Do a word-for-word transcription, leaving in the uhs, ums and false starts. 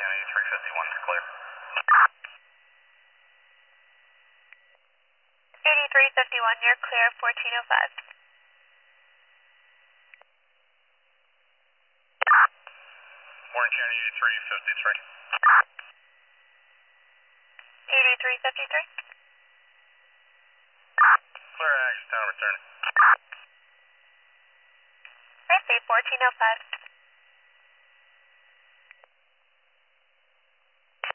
County three fifty-one is clear. eighty-three fifty-one, you're clear, fourteen oh five. Orange County eighty-three fifty-three. eighty-three fifty-three. Clear action, town returning. I see, fourteen oh five.